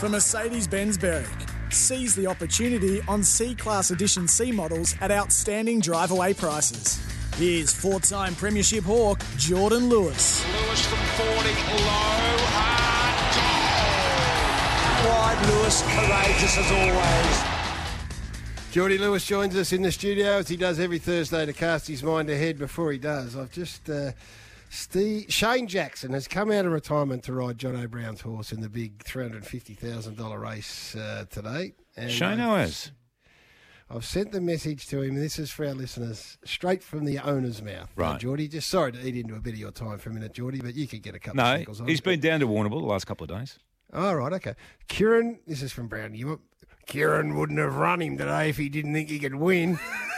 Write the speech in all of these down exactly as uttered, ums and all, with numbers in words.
For Mercedes-Benz Berwick, seize the opportunity on C-Class Edition C models at outstanding drive-away prices. Here's four-time Premiership Hawk, Jordan Lewis. Lewis from forty, low, hard, goal! Wide Lewis, courageous as always. Geordie Lewis joins us in the studio as he does every Thursday to cast his mind ahead. Before he does, I've just... Uh, Steve, Shane Jackson has come out of retirement to ride John O'Brown's horse in the big three hundred fifty thousand dollars race uh, today. And Shane has. I've sent the message to him, and this is for our listeners, straight from the owner's mouth. Right. Now, Geordie, just sorry to eat into a bit of your time for a minute, Geordie, but you could get a couple No, of shekels on. he's been down to Warrnambool the last couple of days. Oh, right, okay. Kieran, this is from Brownie. You, Kieran wouldn't have run him today if he didn't think he could win.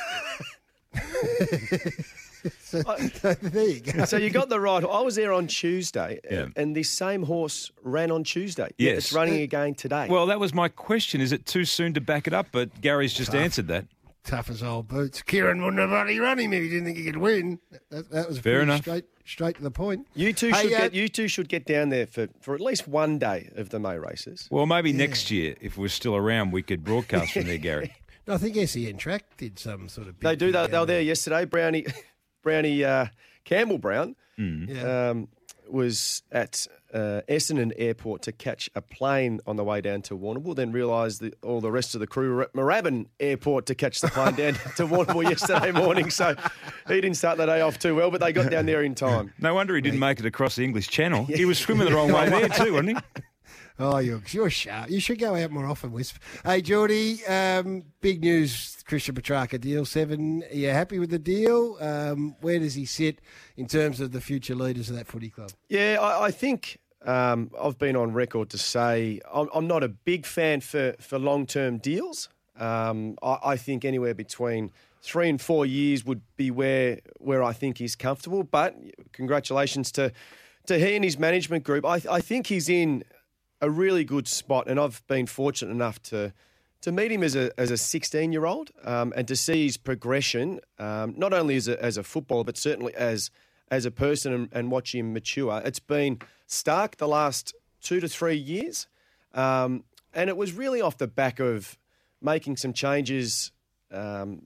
So, so there you go. So you got the right. I was there on Tuesday, Yeah. and this same horse ran on Tuesday. Yes. It's running again today. Well, that was my question. Is it too soon to back it up? But Gary's just Tough. answered that. Tough as old boots. Kieran wouldn't have bloody run him if he didn't think he could win. That, that was Fair pretty enough. Straight, straight to the point. you two Hey, should uh, get you two should get down there for, for at least one day of the May races. Well, maybe next year, if we're still around, we could broadcast from there, Gary. No, I think S E N Track did some sort of. Big They do thing that. They down were there yesterday. Brownie, Brownie uh, Campbell Brown Yeah. um, was at uh, Essendon Airport to catch a plane on the way down to Warrnambool. Then realised that all the rest of the crew were at Moorabbin Airport to catch the plane down to Warrnambool yesterday morning. So he didn't start the day off too well, but they got down there in time. No wonder he didn't make it across the English Channel. He was swimming the wrong way there too, wasn't he? Oh, you're, you're sharp. You should go out more often, Wisp. Hey, Geordie, um, big news, Christian Petrarca deal seven. Are you happy with the deal? Um, where does he sit in terms of the future leaders of that footy club? Yeah, I, I think um, I've been on record to say I'm, I'm not a big fan for, for long-term deals. Um, I, I think anywhere between three and four years would be where where I think he's comfortable. But congratulations to to he and his management group. I, I think he's in a really good spot, and I've been fortunate enough to to meet him as a as a sixteen-year-old um, and to see his progression, um, not only as a as a footballer, but certainly as as a person, and, and watch him mature. It's been stark the last two to three years, um, and it was really off the back of making some changes um,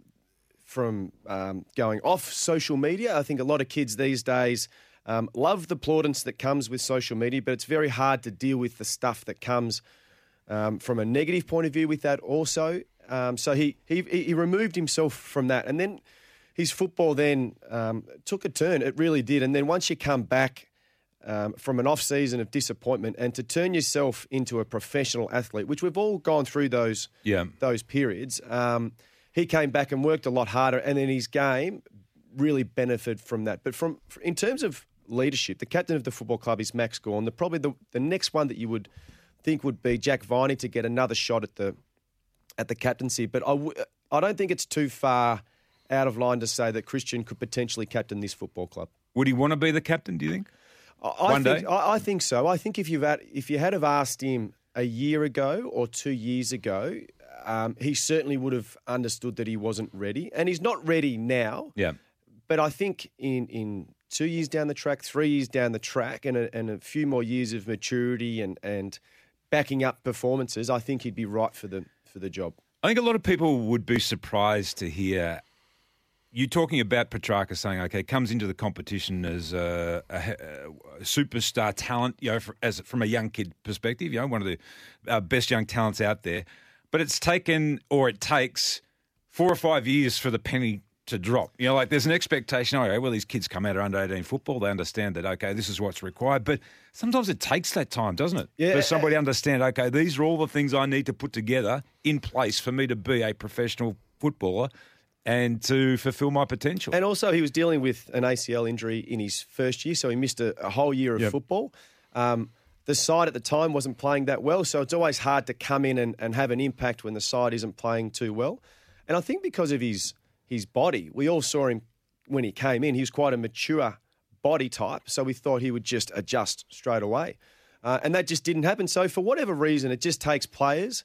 from um, going off social media. I think a lot of kids these days Um, love the plaudits that comes with social media, but it's very hard to deal with the stuff that comes um, from a negative point of view with that also. Um, so he, he he removed himself from that. And then his football then um, took a turn. It really did. And then once you come back um, from an off-season of disappointment and to turn yourself into a professional athlete, which we've all gone through those, Yeah. those periods, um, he came back and worked a lot harder. And then his game really benefited from that. But from in terms of leadership, the captain of the football club is Max Gawn. The, probably the, the next one that you would think would be Jack Viney to get another shot at the at the captaincy. But I, w- I don't think it's too far out of line to say that Christian could potentially captain this football club. Would he want to be the captain, do you think? I, I One think, day? I, I think so. I think if you've had, if you had have asked him a year ago or two years ago, um, he certainly would have understood that he wasn't ready. And he's not ready now. Yeah. But I think in in two years down the track, three years down the track, and a, and a few more years of maturity and, and backing up performances, I think he'd be right for the for the job. I think a lot of people would be surprised to hear you talking about Petrarca saying, okay, comes into the competition as a, a, a superstar talent, you know, for, as from a young kid perspective, you know, one of the uh, best young talents out there. But it's taken, or it takes, four or five years for the penny to drop. You know, like there's an expectation, okay, well, these kids come out of under eighteen football, they understand that, okay, this is what's required. But sometimes it takes that time, doesn't it? Yeah. For somebody to understand, okay, these are all the things I need to put together in place for me to be a professional footballer and to fulfill my potential. And also he was dealing with an A C L injury in his first year, so he missed a, a whole year of Yep. football. Um, the side at the time wasn't playing that well, so it's always hard to come in and, and have an impact when the side isn't playing too well. And I think because of his his body, we all saw him when he came in. He was quite a mature body type, so we thought he would just adjust straight away. Uh, and that just didn't happen. So for whatever reason, it just takes players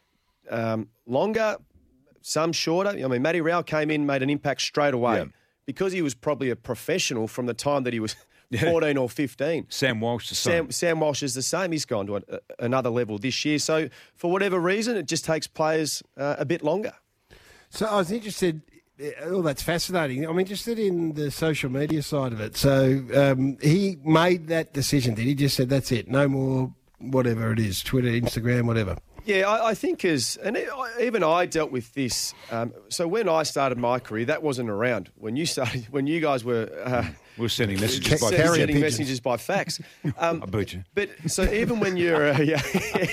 um, longer, some shorter. I mean, Matty Rowell came in, made an impact straight away. Yeah. Because he was probably a professional from the time that he was Yeah. fourteen or fifteen. Sam Walsh the same. Sam, Sam Walsh is the same. He's gone to a, another level this year. So for whatever reason, it just takes players uh, a bit longer. So I was interested. Oh, that's fascinating. I'm interested in the social media side of it. So um, he made that decision. Did he just said that's it? No more, whatever it is, Twitter, Instagram, whatever. Yeah, I, I think as and it, even I dealt with this. Um, so when I started my career, that wasn't around. When you started, when you guys were, uh, We're sending messages by sending, carrier sending pigeons. messages by fax. Um, I boot you. But so even when you're a, yeah,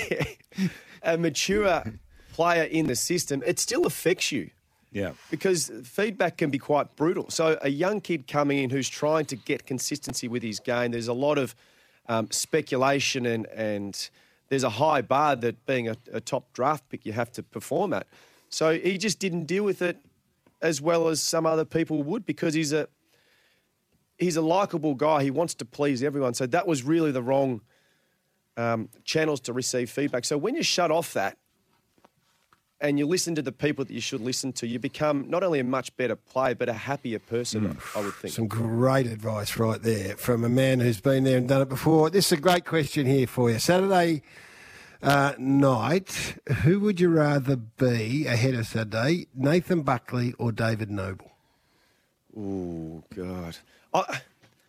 a mature player in the system, it still affects you. Yeah. Because feedback can be quite brutal. So a young kid coming in who's trying to get consistency with his game, there's a lot of um, speculation and, and there's a high bar that being a, a top draft pick you have to perform at. So he just didn't deal with it as well as some other people would because he's a he's a likeable guy. He wants to please everyone. So that was really the wrong um, channels to receive feedback. So when you shut off that, and you listen to the people that you should listen to, you become not only a much better player, but a happier person, mm. I would think. Some great advice right there from a man who's been there and done it before. This is a great question here for you. Saturday uh, night, who would you rather be ahead of Saturday, Nathan Buckley or David Noble? Oh, God. I,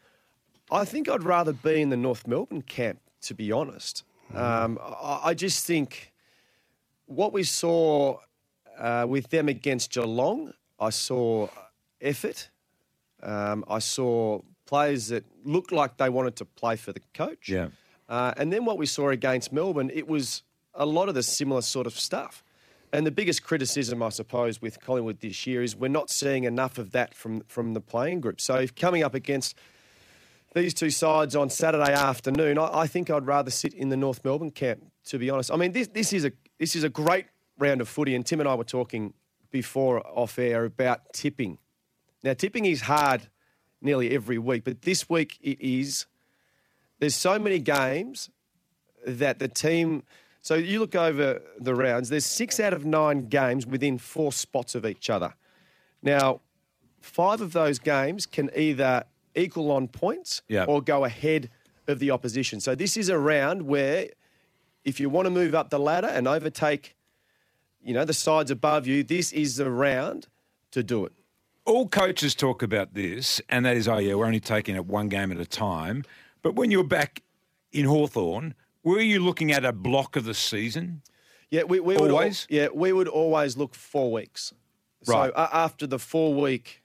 I think I'd rather be in the North Melbourne camp, to be honest. Mm. Um, I, I just think... What we saw uh, with them against Geelong, I saw effort. Um, I saw players that looked like they wanted to play for the coach. Yeah. Uh, and then what we saw against Melbourne, it was a lot of the similar sort of stuff. And the biggest criticism, I suppose, with Collingwood this year is we're not seeing enough of that from, from the playing group. So if coming up against these two sides on Saturday afternoon, I, I think I'd rather sit in the North Melbourne camp, to be honest. I mean, this this is a this is a great round of footy, and Tim and I were talking before off air about tipping. Now, tipping is hard nearly every week, but this week it is. There's so many games that the team... So you look over the rounds, there's six out of nine games within four spots of each other. Now, five of those games can either equal on points yep. or go ahead of the opposition. So this is a round where if you want to move up the ladder and overtake, you know, the sides above you, this is the round to do it. All coaches talk about this, and that is, oh, yeah, we're only taking it one game at a time. But when you're back in Hawthorn, were you looking at a block of the season? Yeah, we, we always? would. Yeah, we would always look four weeks. Right. So uh, after the four-week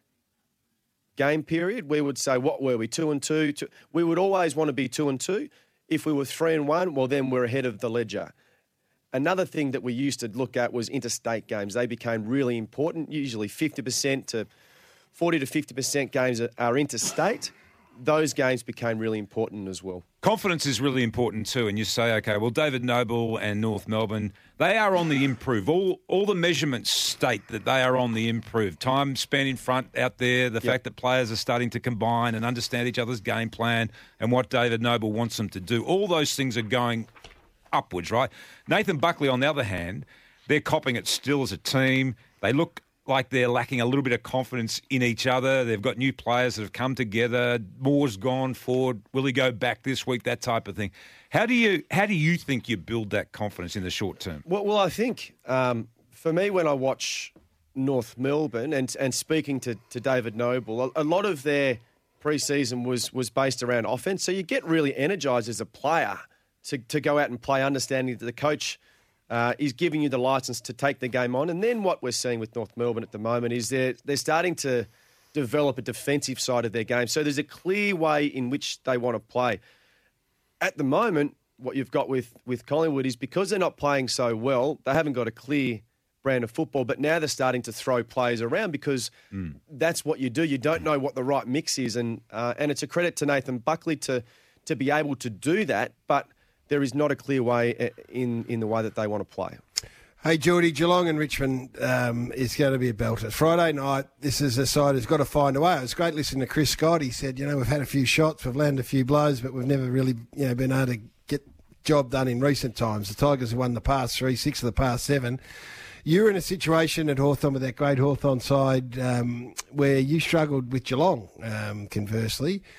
game period, we would say, what were we, two and two? two? We would always want to be two and two. If we were three and one, well, then we're ahead of the ledger. Another thing that we used to look at was interstate games. They became really important. Usually fifty percent to forty to fifty percent games are interstate. Those games became really important as well. Confidence is really important too, and you say, okay, well, David Noble and North Melbourne, they are on the improve. All all the measurements state that they are on the improve. Time spent in front out there, the yep. fact that players are starting to combine and understand each other's game plan and what David Noble wants them to do. All those things are going upwards, right? Nathan Buckley, on the other hand, they're copping it still as a team. They look like they're lacking a little bit of confidence in each other. They've got new players that have come together. Moore's gone forward. Will he go back this week? That type of thing. How do you how do you think you build that confidence in the short term? Well, well I think um, for me, when I watch North Melbourne and and speaking to, to David Noble, a, a lot of their pre-season was was based around offense. So you get really energised as a player to to go out and play, understanding that the coach Uh, is giving you the licence to take the game on. And then what we're seeing with North Melbourne at the moment is they're, they're starting to develop a defensive side of their game. So there's a clear way in which they want to play. At the moment, what you've got with, with Collingwood is because they're not playing so well, they haven't got a clear brand of football, but now they're starting to throw players around because mm. that's what you do. You don't know what the right mix is. And uh, and it's a credit to Nathan Buckley to to be able to do that, but there is not a clear way in, in the way that they want to play. Hey, Geordie, Geelong and Richmond um, is going to be a belter. Friday night, this is a side who's got to find a way. It was great listening to Chris Scott. He said, you know, we've had a few shots, we've landed a few blows, but we've never really, you know, been able to get job done in recent times. The Tigers have won the past three, six of the past seven. You're in a situation at Hawthorn with that great Hawthorn side um, where you struggled with Geelong, um, conversely.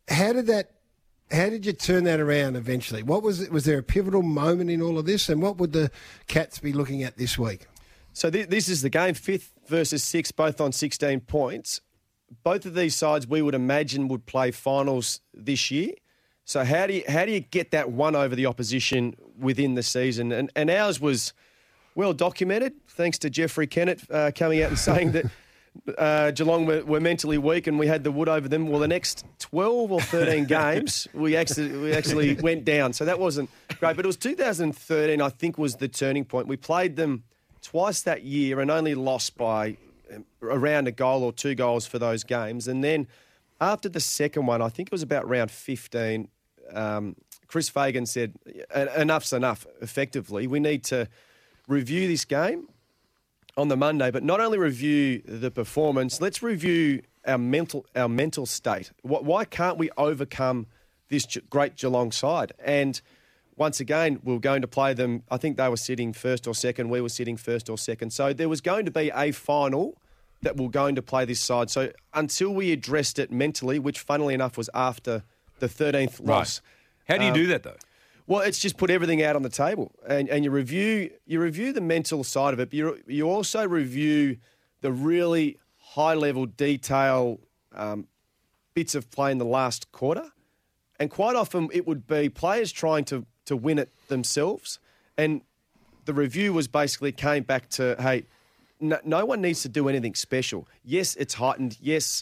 how did that? How did you turn that around eventually? What was it? Was there a pivotal moment in all of this? And what would the Cats be looking at this week? So th- this is the game, fifth versus sixth, both on sixteen points. Both of these sides we would imagine would play finals this year. So how do you, how do you get that one over the opposition within the season? And, and ours was well documented, thanks to Jeffrey Kennett uh, coming out and saying that uh, Geelong were, were mentally weak and we had the wood over them. Well, the next twelve or thirteen games, we actually we actually went down. So that wasn't great. But it was two thousand thirteen, I think, was the turning point. We played them twice that year and only lost by around a goal or two goals for those games. And then after the second one, I think it was about round fifteen, um, Chris Fagan said, enough's enough, effectively. We need to review this game on the Monday, but not only review the performance, let's review our mental our mental state. Why can't we overcome this great Geelong side? And once again, we were going to play them, I think they were sitting first or second, we were sitting first or second. So there was going to be a final that we're going to play this side. So until we addressed it mentally, which funnily enough was after the thirteenth Right. loss. How do you um, do that, though? Well, it's just put everything out on the table, and, and you review you review the mental side of it, but you, you also review the really high-level detail um, bits of play in the last quarter. And quite often it would be players trying to, to win it themselves. And the review was basically came back to, hey, no, no one needs to do anything special. Yes, it's heightened. Yes,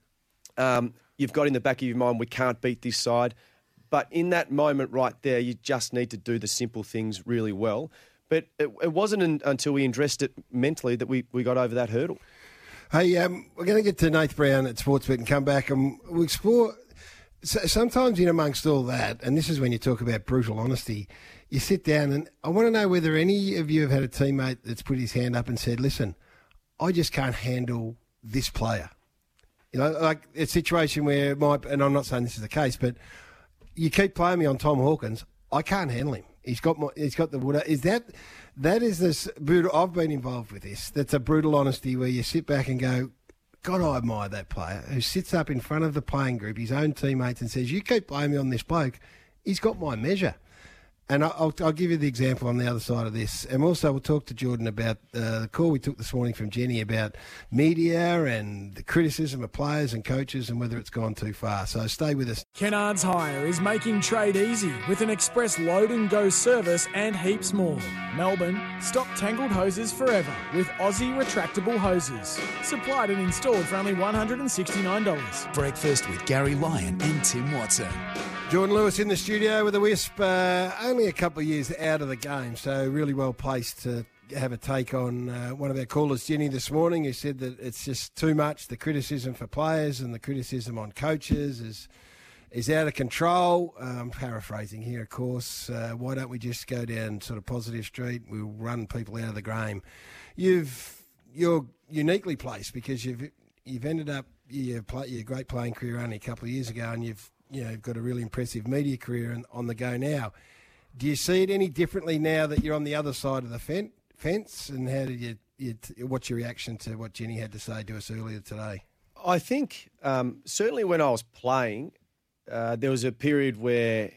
um, you've got in the back of your mind, we can't beat this side. But in that moment right there, you just need to do the simple things really well. But it, it wasn't in, until we addressed it mentally that we, we got over that hurdle. Hey, um, we're going to get to Nath Brown at Sportsbet and come back and we'll explore. So sometimes in amongst all that, and this is when you talk about brutal honesty, you sit down and I want to know whether any of you have had a teammate that's put his hand up and said, listen, I just can't handle this player. You know, like a situation where it might, and I'm not saying this is the case, but you keep playing me on Tom Hawkins, I can't handle him. He's got my, he's got the wood. Is that that is this brutal? I've been involved with this. That's a brutal honesty where you sit back and go, God, I admire that player who sits up in front of the playing group, his own teammates, and says, "You keep playing me on this bloke, he's got my measure." And I'll, I'll give you the example on the other side of this. And also we'll talk to Jordan about uh, the call we took this morning from Jenny about media and the criticism of players and coaches and whether it's gone too far. So stay with us. Kennards Hire is making trade easy with an express load and go service and heaps more. Melbourne, stop tangled hoses forever with Aussie retractable hoses. Supplied and installed for only one hundred sixty-nine dollars. Breakfast with Gary Lyon and Tim Watson. Jordan Lewis in the studio with a Wisp, uh, only a couple of years out of the game, so really well placed to have a take on uh, one of our callers, Jenny, this morning, who said that it's just too much. The criticism for players and the criticism on coaches is is out of control. Um, paraphrasing here, of course. Uh, why don't we just go down sort of positive street? We'll run people out of the game. You've you're uniquely placed because you've you've ended up your play, your great playing career only a couple of years ago, and you've you know, you've got a really impressive media career and on the go now. Do you see it any differently now that you're on the other side of the fen- fence? And how did you, you t- what's your reaction to what Jenny had to say to us earlier today? I think um, certainly when I was playing, uh, there was a period where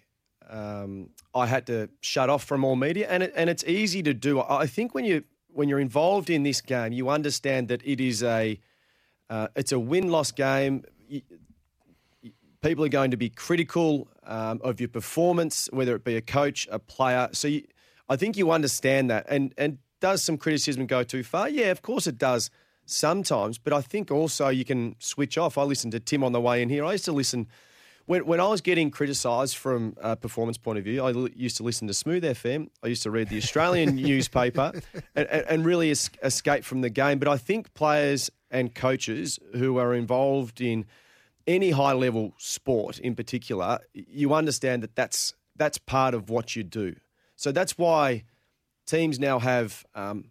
um, I had to shut off from all media, and it, and it's easy to do. I think when you when you're involved in this game, you understand that it is a uh, it's a win-loss game. You, People are going to be critical um, of your performance, whether it be a coach, a player. So you, I think you understand that. And and does some criticism go too far? Yeah, of course it does sometimes. But I think also you can switch off. I listened to Tim on the way in here. I used to listen when when I was getting criticised from a performance point of view. I l- used to listen to Smooth F M. I used to read the Australian newspaper and, and, and really es- escape from the game. But I think players and coaches who are involved in any high-level sport in particular, you understand that that's that's part of what you do. So that's why teams now have um,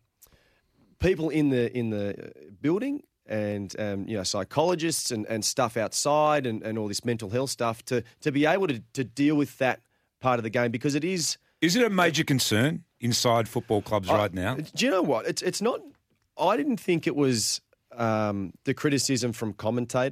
people in the in the building and um, you know psychologists and, and stuff outside and, and all this mental health stuff to to be able to, to deal with that part of the game because it is. Is it a major concern inside football clubs I, right now? Do you know what? It's it's not. I didn't think it was um, the criticism from commentators.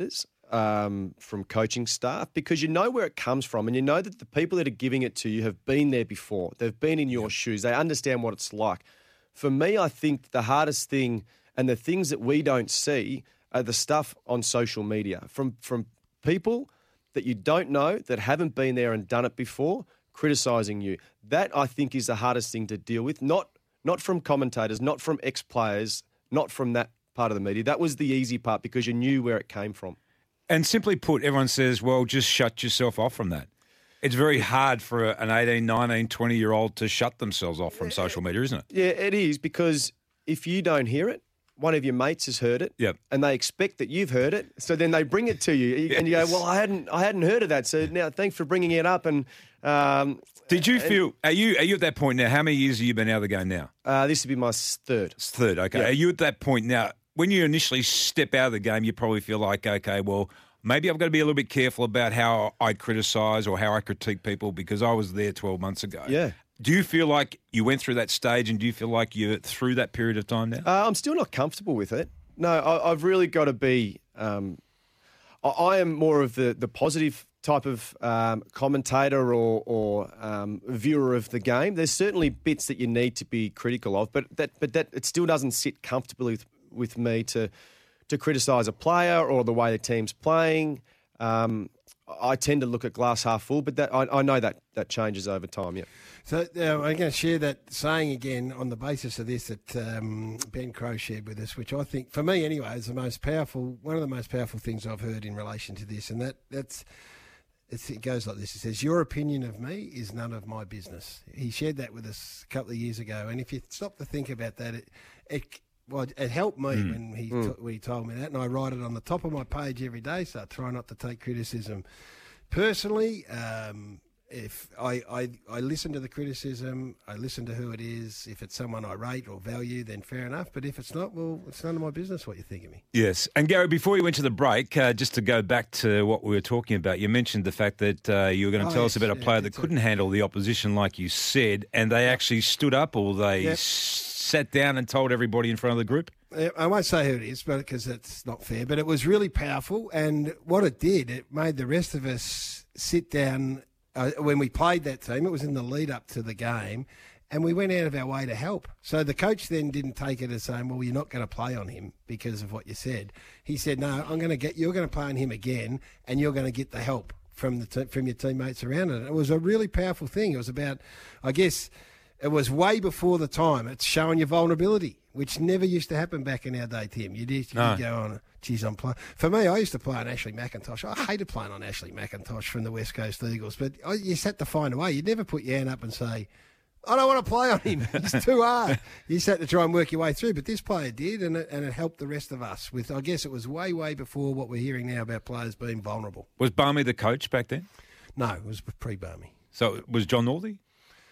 um, from coaching staff because you know where it comes from and you know that the people that are giving it to you have been there before. They've been in your yep. shoes. They understand what it's like. For me, I think the hardest thing and the things that we don't see are the stuff on social media from from people that you don't know, that haven't been there and done it before, criticising you. That, I think, is the hardest thing to deal with, not not from commentators, not from ex-players, not from that part of the media. That was the easy part because you knew where it came from. And simply put, everyone says, well, just shut yourself off from that. It's very hard for an eighteen, nineteen, twenty-year-old to shut themselves off from social media, isn't it? Yeah, it is, because if you don't hear it, one of your mates has heard it, yep. and they expect that you've heard it, so then they bring it to you, yes. and you go, "Well, I hadn't, I hadn't heard of that, so now thanks for bringing it up." And um, did you and, feel? Are you are you at that point now? How many years have you been out of the game now? Uh, this would be my third. It's third. Okay. Yep. Are you at that point now? When you initially step out of the game, you probably feel like, okay, well, maybe I've got to be a little bit careful about how I criticise or how I critique people because I was there twelve months ago. Yeah. Do you feel like you went through that stage, and do you feel like you're through that period of time now? Uh, I'm still not comfortable with it. No, I, I've really got to be. Um, I, I am more of the, the positive type of um, commentator or, or um, viewer of the game. There's certainly bits that you need to be critical of, but that but that it still doesn't sit comfortably with, with me to to criticise a player or the way the team's playing. Um, I tend to look at glass half full, but that I, I know that that changes over time. Yeah. So uh, I'm going to share that saying again on the basis of this that um, Ben Crowe shared with us, which I think, for me anyway, is the most powerful, one of the most powerful things I've heard in relation to this, and that that's it's, it goes like this. It says, "Your opinion of me is none of my business." He shared that with us a couple of years ago, and if you stop to think about that, it it well, it helped me mm. when he mm. t- when he told me that, and I write it on the top of my page every day, so I try not to take criticism personally. Um, If I, I, I listen to the criticism, I listen to who it is. If it's someone I rate or value, then fair enough. But if it's not, well, it's none of my business what you think of me. Yes. And Gary, before you went to the break, uh, just to go back to what we were talking about, you mentioned the fact that uh, you were going to oh, tell yes, us about a yeah, player that couldn't a... handle the opposition, like you said, and they actually stood up or they yep. s- sat down and told everybody in front of the group? I won't say who it is, but because it's not fair. But it was really powerful, and what it did, it made the rest of us sit down. Uh, when we played that team, it was in the lead up to the game, and we went out of our way to help. So the coach then didn't take it as saying, well, you're not going to play on him because of what you said. He said, no, I'm going to get, you're going to play on him again, and you're going to get the help from the te- from your teammates around it. It was a really powerful thing. It was about, I guess, it was way before the time. It's showing your vulnerability, which never used to happen back in our day, Tim. You'd, you'd no. go on, geez, I'm playing. For me, I used to play on Ashley McIntosh. I hated playing on Ashley McIntosh from the West Coast Eagles, but I, you just had to find a way. You'd never put your hand up and say, I don't want to play on him. It's too hard. You just had to try and work your way through. But this player did, and it, and it helped the rest of us. With, I guess it was way, way before what we're hearing now about players being vulnerable. Was Barmy the coach back then? No, it was pre-Barmy. So it was John Northey?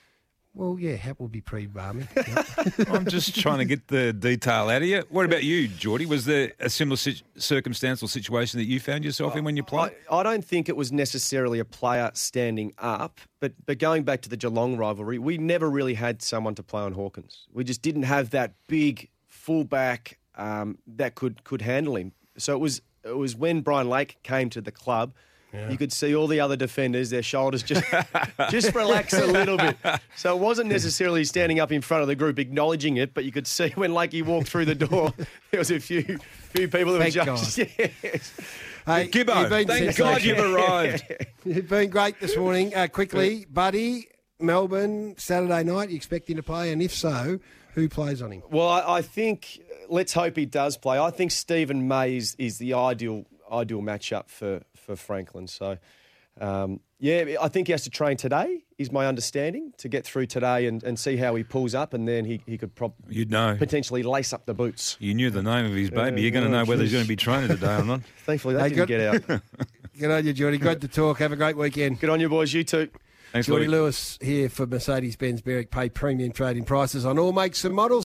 Well, yeah, Hap will be pre-Barmy. I'm just trying to get the detail out of you. What about you, Geordie? Was there a similar si- circumstantial situation that you found yourself in when you played? I, I don't think it was necessarily a player standing up, but but going back to the Geelong rivalry, we never really had someone to play on Hawkins. We just didn't have that big fullback um, that could could handle him. So it was it was when Brian Lake came to the club. Yeah. You could see all the other defenders, their shoulders just just relax a little bit. So it wasn't necessarily standing up in front of the group acknowledging it, but you could see when Lakey walked through the door, there was a few few people that Thank were just... God. Yes. Hey, Gibbo, thank God you've arrived. You've been great this morning. Uh, quickly, Buddy, Melbourne, Saturday night, you expect him to play? And if so, who plays on him? Well, I, I think, let's hope he does play. I think Stephen May is, is the ideal ideal matchup for, for Franklin. So, um, yeah, I think he has to train today, is my understanding, to get through today and, and see how he pulls up, and then he, he could prob- You'd know. potentially lace up the boots. You knew the name of his baby. You're going to know whether he's going to be training today or not. Thankfully, that Hey, didn't good- get out. Good on you, Geordie. Great to talk. Have a great weekend. Good on you, boys. You too. Thanks, Geordie Louis. Lewis here for Mercedes-Benz Berwick. Pay premium trading prices on all makes and models.